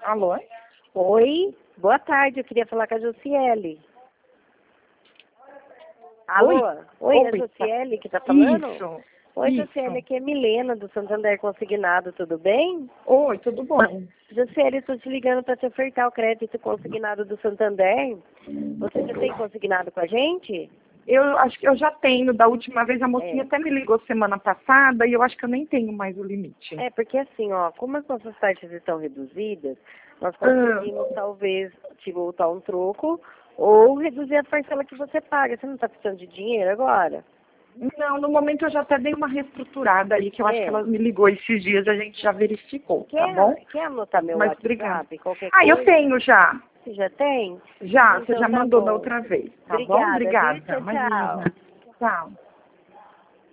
Alô? Oi, boa tarde, eu queria falar com a Josiele. Alô? Oi, é a Josiele que tá falando? Isso. Oi, Isso. Josiele, aqui é Milena, do Santander Consignado, tudo bem? Oi, tudo bom? Josiele, estou te ligando para te ofertar o crédito consignado do Santander. Você já tem consignado com a gente? Eu acho que eu já tenho. Da última vez a mocinha até me ligou semana passada e eu acho que eu nem tenho mais o limite. É, porque assim, ó, como as nossas taxas estão reduzidas, nós conseguimos talvez te voltar um troco ou reduzir a parcela que você paga. Você não está precisando de dinheiro agora? Não, no momento eu já até dei uma reestruturada aí, que eu acho que ela me ligou esses dias, a gente já verificou, tá bom? Quer anotar meu Mas WhatsApp? obrigada. Qualquer Ah, eu coisa? tenho já. Você já tem? Já, você Então já tá mandou da bom. outra vez, tá bom? Obrigada, viu? Obrigada. Tchau, tchau. Imagina. Tchau.